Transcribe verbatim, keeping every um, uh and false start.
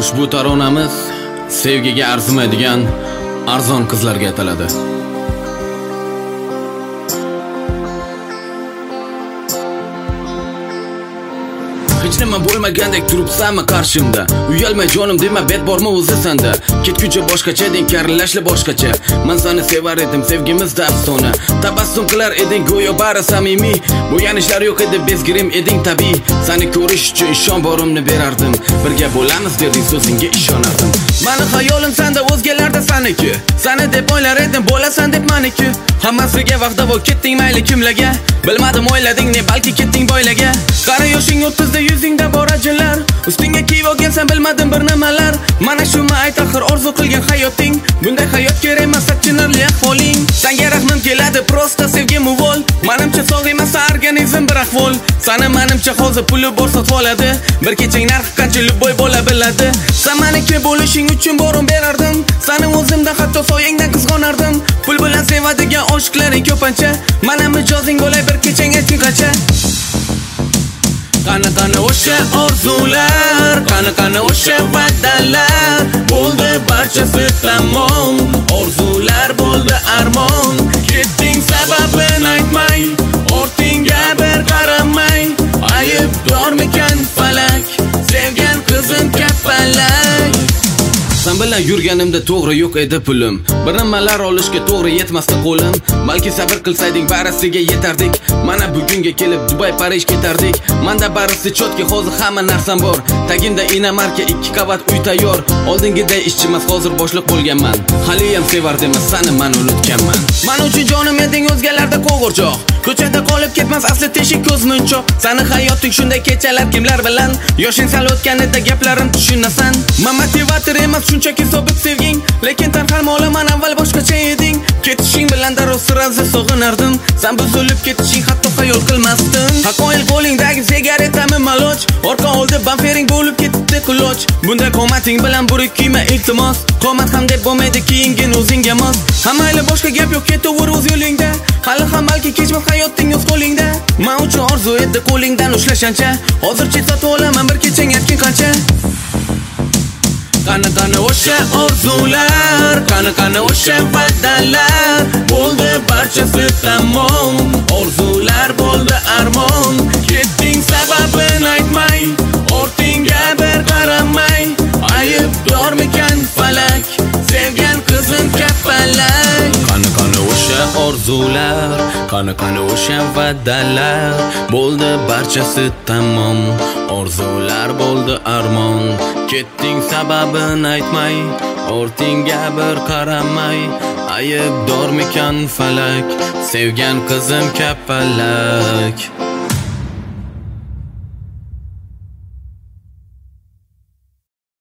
Ushbu taronamiz sevgiga arzimaydigan arzon qizlarga ataladi. Hech nima bo'lmagandek turibsanmi qarshimda? Uyalmay jonim dema, bet bormi o'zi senda? Ketguncha boshqacha deng, karillashli boshqacha. Men seni sevar edim, sevgimizda afsona. Tabassum qilar eding, go'yo bari samimiy. Bo'yanishlar yo'q edi, bezgirim eding tabiiy. Seni ko'rish uchun ishon borimni berardim. Birga bo'lamiz derding, so'zingga ishonardim. Meni xayolim senda, o'zgalarda saniki. Seni deb o'ylar edim, bo'lasan deb meniki. Hammasiga vaqtda bo'l, ketding mayli kimlarga. Bilmadim o'ylading ne, balki ketding boylaga. Qara yoshing o'ttizda yuzingda bor ajinlar. Ustingga kiyib olgansan bilmadim bir nimalar. Mana shu ayt axir orzu qilgan hayoting. Bunday hayot kerak emas, achinarli ahvoling. Senga rahmim keladi, prosta sevgim uvol. Menimcha sog' emas organizm bir ahvol. Seni menimcha hozir puli bor sotib oladi. Bir kechang narxi qancha любой bo'la biladi. Sen meniki bo'lishing uchun borim berardim. Seni o'zimdan hatto soyangdan qizg'onardim. Pul bilan sevadigan oshiqlaring ko'pincha. Mana mijozing bo'lay bir kechang ayting qancha. Qani qani o'sha orzular, qani qani o'sha va'dalar. Bo'ldi barchasi tamom, orzular bo'ldi armon. Ketding sababini aytmay, ortingga bir qaramay. Aybdormikan falak, sevgan qizim kapalak. Sen bilan yurganimda to'g'ri yo'q edi pulim. Bir nimalar olishga to'g'ri yetmasdi qo'lim. Balki sabr qilsayding barisiga yetardik. Mana bugunga kelib Dubai, Parij ketardik. Menda barisi chotki, hozir hamma narsam bor. Tagimda inamarka ikki qavat uy tayyor. Oldingiday ishchimas, hozir boshliq bo'lganman. Haliyam sevardim, seni men unutganman. Men uchun jonim eding, o'zgalarda qo'g'irchoq. Ko'chada qolib ketmas asli teshik ko'zmunchoq. Seni hayoting shunday kechalar kimlar bilan? Yoshing sal o'tganida gaplarim tushunasan. Men motivator emas, shunchaki sobit sevging. Lekin tanqal olaman avval boshqacha eding. Ketishing bilan darrov sirazi sog'inardim. Sen buzilib ketishing hatto xayol qilmasdim. Haqoil qo'lingdagi sigaretami maloj. Orqa oldi bamfering bo'lib ketdi quloch. Bunday qomating bilan burik kiyma iltimos. Qomat ham deb bo'lmaydi, kiyingin o'zingga mos. Hammayli boshqa gap yo'q, ketaver o'z yo'lingda. Hali ham balki kechmas hayoting o'z qo'lingda. Men uchun orzu edi qo'lingdan ushlashgancha. Hozircha sotib olaman bir kechang aytgin qancha. Qani qani o'sha orzular, qani qani o'sha va'dalar. Bo'ldi barchasi tamom, orzular bo'ldi armon. Ketding sababini aytmay, ortingga bir qaramay. Aybdormikan falak, sevgan qizim kapalak. Qani qani o'sha orzular, qani qani o'sha va'dalar. Bo'ldi barchasi tamom, orzular bo'ldi armon. Ketding sababini aytmay, ortingga bir qaramay. Aybdormikan falak, sevgan qizim kapalak.